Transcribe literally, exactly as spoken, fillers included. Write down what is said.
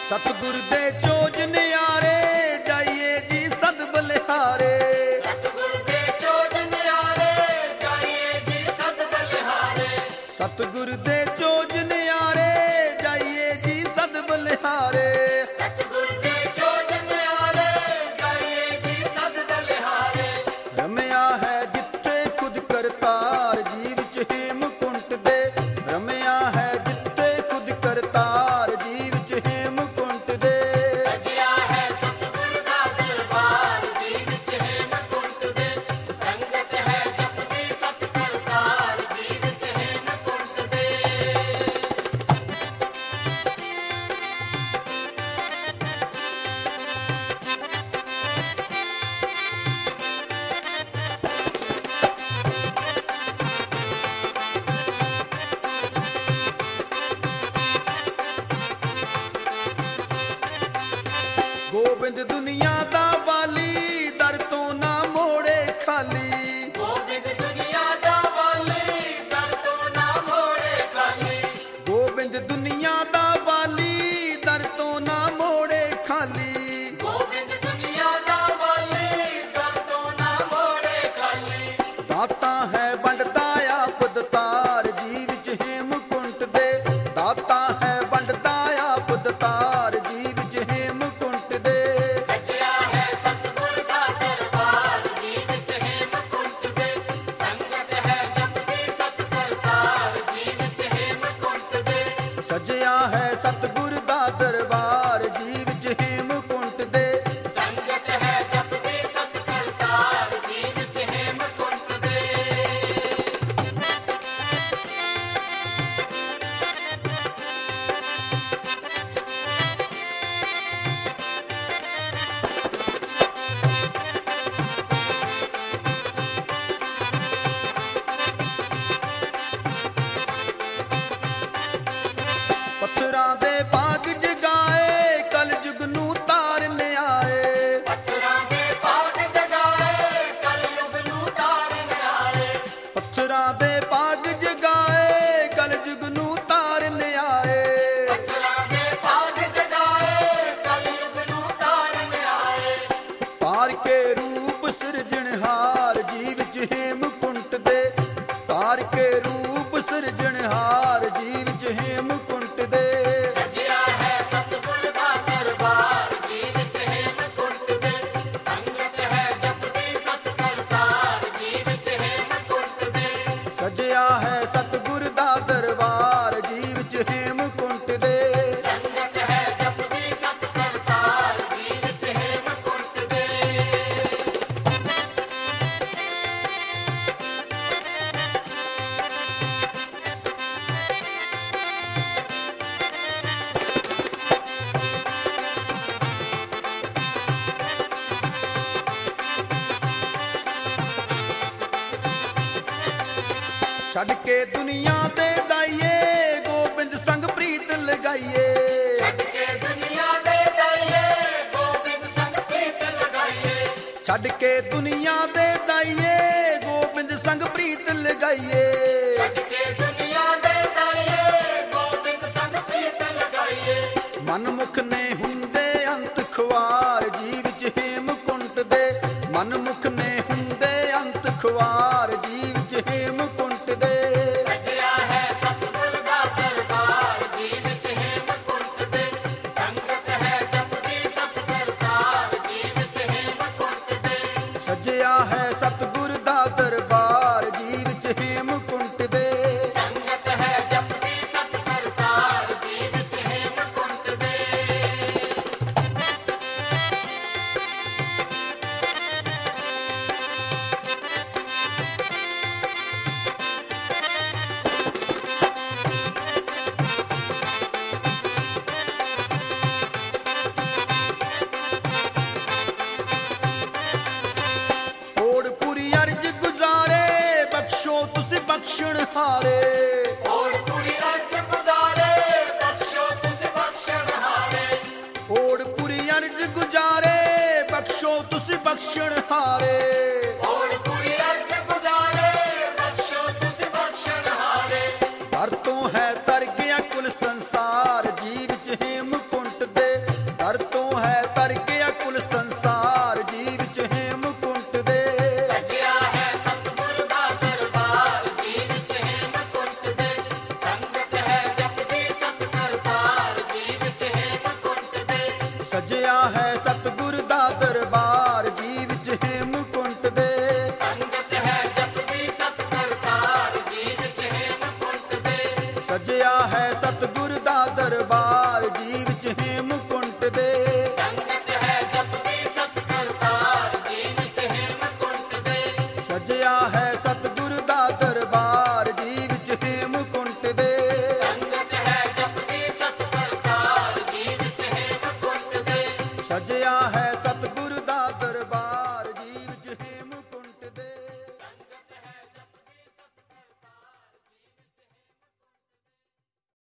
ਸਤਿਗੁਰ ਦੇ ਚੋਜ ਨਿਆਰੇ ਜਾਈਏ ਜੀ ਸਦ ਬਲਿਹਾਰੇ। ਸਤਿਗੁਰ ਦੇ ਚੋਜ ਨਿਆਰੇ ਜਾਈਏ ਜੀ ਸਦ ਬਲਿਹਾਰੇ। ਸਤਿਗੁਰ ਦੇ ਚੋਜ ਨਿਆਰੇ ਜਾਈਏ ਜੀ ਸਦ ਬਲਿਹਾਰੇ। ਸਤਿਗੁਰ ਦੇ ਚੋਜ ਨਿਆਰੇ ਜਾਈਏ ਜੀ ਸਦ ਬਲਿਹਾਰੇ। ਰਮਿਆ ਹੈ ਜਿੱਥੇ ਖੁਦ ਕਰਤਾਰ ਜੀ ਵਿੱਚ ਹੇਮਕੁੰਟ ਦੇ। ਰਮਿਆ ਹੈ ਜਿੱਥੇ ਖੁਦ ਕਰਤਾਰ ਜੀ ਵਿੱਚ ਹੇਮਕੁੰਟ ਦੇ। ਸਜਿਆ ਹੈ ਸਤਿਗੁਰ ਦਾ ਦਰਬਾਰ ਜੀ ਵਿੱਚ ਹੇਮਕੁੰਟ ਦੇ। ਸੰਗਤ ਹੈ ਜਪਦੀ ਸਤ ਕਰਤਾਰ ਜੀ ਵਿੱਚ ਹੇਮਕੁੰਟ ਦੇ। ਗੋਬਿੰਦ ਦੁਨੀਆ ਦਾ ਵਾਲੀ ਦਰ ਤੋਂ ਨਾ ਮੋੜੇ ਖਾਲੀ। ਗੋਬਿੰਦ ਦੁਨੀਆ ਦਾ ਵਾਲੀ ਦਰ ਤੋਂ ਨਾ ਮੋੜੇ ਖਾਲੀ। ਗੋਬਿੰਦ ਦੁਨੀਆ ਦਾ ਵਾਲੀ ਦਰ ਤੋਂ ਨਾ ਮੋੜੇ ਖਾਲੀ। ਗੋਬਿੰਦ ਦੁਨੀਆ ਦਾ ਵਾਲੀ ਦਰ ਤੋਂ ਨਾ ਮੋੜੇ ਖਾਲੀ। ਦਾਤਾ ਹੈ ਵੰਡਦਾ ਆਪ ਦਤਾਰ ਜੀ ਵਿੱਚ ਹੇਮਕੁੰਟ ਦੇ। ਦਾਤਾ ਹੈ ਵੰਡਦਾ ਆਪ ਦਤਾਰ ਜੀ ਵਿੱਚ ਹੇਮਕੁੰਟ ਦੇ। ਸਜਿਆ ਹੈ ਸਤਿਗੁਰ ਦਾ ਦਰਬਾਰ ਜੀ ਵਿੱਚ ਹੇਮਕੁੰਟ ਦੇ। ਸੰਗਤ ਹੈ ਜਪਦੀ ਸਤ ਕਰਤਾਰ ਜੀ ਵਿੱਚ ਹੇਮਕੁੰਟ ਦੇ। ਸਜਿਆ ਹੈ ਸਤਿਗੁਰ ਦਾ ਦਰਬਾਰ ਜੀ ਵਿੱਚ ਹੇਮਕੁੰਟ ਦੇ। ਸੰਗਤ ਹੈ ਜਪਦੀ ਸਤ ਕਰਤਾਰ ਜੀ ਵਿੱਚ ਹੇਮਕੁੰਟ ਦੇ। ਪੱਥਰਾਂ ਦੇ ਬਾਗ ਜਗਾਏ ਕਲਯੁਗ ਨੂੰ ਤਾਰਨ ਆਏ। ਪੱਥਰਾਂ ਦੇ ਬਾਗ ਜਗਾਏ ਕਲਯੁਗ ਨੂੰ ਤਾਰਨ ਆਏ। ਪੱਥਰਾਂ ਦੇ ਬਾਗ ਜਗਾਏ ਕਲਯੁਗ ਨੂੰ ਤਾਰਨ ਆਏ। ਪੱਥਰਾਂ ਦੇ ਬਾਗ ਜਗਾਏ ਕਲਯੁਗ ਨੂੰ ਤਾਰਨ ਆਏ। ਤਾਰ ਕੇ ਰੂਪ ਸਿਰਜਣਹਾਰ ਜੀ ਵਿੱਚ ਹੇਮਕੁੰਟ ਦੇ। ਤਾਰ ਕੇ ਰੂਪ ਸਿਰਜਣਹਾਰ ਜੀ ਵਿੱਚ ਹੇਮਕੁੰਟ ਦੇ। ਸਜਿਆ ਹੈ ਸਤਿਗੁਰ ਦਾ ਦਰਬਾਰ ਜੀ ਵਿੱਚ ਹੇਮਕੁੰਟ ਦੇ। ਸੰਗਤ ਹੈ ਜਪਦੀ ਸਤ ਕਰਤਾਰ ਜੀ ਵਿੱਚ ਹੇਮਕੁੰਟ ਦੇ। ਸਜਿਆ ਹੈ ਸਤਿਗੁਰ ਦਾ ਦਰਬਾਰ ਜੀ ਵਿੱਚ ਹੇਮਕੁੰਟ ਦੇ। ਸੰਗਤ ਹੈ ਜਪਦੀ ਸਤ ਕਰਤਾਰ ਜੀ ਵਿੱਚ ਹੇਮਕੁੰਟ ਦੇ। ਛੱਡ ਕੇ ਦੁਨੀਆ ਦੇ ਦਾਈਏ ਗੋਬਿੰਦ ਸੰਗ ਪ੍ਰੀਤ ਲਗਾਈਏ। ਛੱਡ ਕੇ ਦੁਨੀਆ ਦੇ ਦਾਈਏ ਗੋਬਿੰਦ ਸੰਗ ਪ੍ਰੀਤ ਲਗਾਈਏ। ਛੱਡ ਕੇ ਦੁਨੀਆ ਦੇ ਦਾਈਏ ਗੋਬਿੰਦ ਸੰਗ ਪ੍ਰੀਤ ਲਗਾਈਏ। ਛੱਡ ਕੇ ਦੁਨੀਆ ਦੇ ਦਾਈਏ ਗੋਬਿੰਦ ਸੰਗ ਪ੍ਰੀਤ ਲਗਾਈਏ। ਮਨਮੁਖ ਨੇ ਹੁੰਦੇ ਅੰਤ ਖੁਆਰ ਜੀ ਵਿੱਚ ਹੇਮਕੁੰਟ ਦੇ। ਮਨਮੁਖ ਨੇ ਹੁੰਦੇ ਅੰਤ ਖੁਆਰ ਜੀ ਵਿੱਚ ਹੇਮਕੁੰਟ ਦੇ। ਸਜਿਆ ਹੈ ਸਤਿਗੁਰ ਦਾ ਦਰਬਾਰ ਜੀ ਵਿੱਚ ਹੇਮਕੁੰਟ ਦੇ। ਸੰਗਤ ਹੈ ਜਪਦੀ ਸਤ ਕਰਤਾਰ ਜੀ ਵਿੱਚ ਹੇਮਕੁੰਟ ਦੇ। ਸਜਿਆ ਹੈ ਸਤਿਗੁਰ ਦਾ ਦਰਬਾਰ ਜੀ ਵਿੱਚ ਹੇਮਕੁੰਟ ਦੇ। ਸੰਗਤ ਹੈ ਜਪਦੀ ਸਤ ਕਰਤਾਰ ਜੀ ਵਿੱਚ ਹੇਮਕੁੰਟ ਦੇ। ਓੜ ਪੁਰੀ ਅਰਜ ਗੁਜ਼ਾਰੇ ਬਖਸ਼ੋ ਤੁਸੀਂ ਬਖਸ਼ਣ ਹਾਰੇ। ਓੜ ਪੂਰੀ ਅਰਜ਼ ਗੁਜ਼ਾਰੇ ਬਖਸ਼ੋ ਤੁਸੀਂ ਬਖਸ਼ਣ ਹਾਰੇ। ਓੜ ਪੁਰੀ ਅਰਜ ਗੁਜ਼ਾਰੇ ਬਖਸ਼ੋ ਤੁਸੀਂ ਬਖਸ਼ਣ ਹਾਰੇ। ਓੜ ਪੂਰੀ ਅਰਜ਼ ਗੁਜ਼ਾਰੇ ਬਖਸ਼ੋ ਤੁਸੀਂ ਬਖਸ਼ਣ ਹਾਰੇ। ਦਰ ਤੋਂ ਹੈ ਤਰ ਗਿਆ ਕੁਲ ਸੰਸਾਰ ਜੀ ਵਿੱਚ ਹੇਮਕੁੰਟ ਦੇ। ਹੈ ਸਤਿਗੁਰ ਦਾ ਦਰਬਾਰ ਜੀ ਵਿੱਚ ਹੇਮਕੁੰਟ ਦੇ। ਸੰਗਤ ਹੈ ਜਪਦੀ ਸਤ ਕਰਤਾਰ ਜੀ ਵਿੱਚ ਹੇਮਕੁੰਟ ਦੇ। ਸਜਿਆ ਹੈ ਸਤਿਗੁਰ ਦਾ ਦਰਬਾਰ ਜੀ ਵਿੱਚ ਹੇਮਕੁੰਟ ਦੇ। ਸੰਗਤ ਹੈ ਜਪਦੀ ਸਤ ਕਰਤਾਰ ਜੀ ਵਿੱਚ ਹੇਮਕੁੰਟ ਦੇ। ਸਜਿਆ ਹੈ ਸਤਿਗੁਰ ਦਾ ਦਰਬਾਰ ਜੀ ਵਿੱਚ ਹੇਮਕੁੰਟ ਦੇ। ਸੰਗਤ ਹੈ ਜਪਦੀ ਸਤ ਕਰਤਾਰ ਜੀ ਵਿੱਚ ਹੇਮਕੁੰਟ ਦੇ। ਸਜਿਆ ਹੈ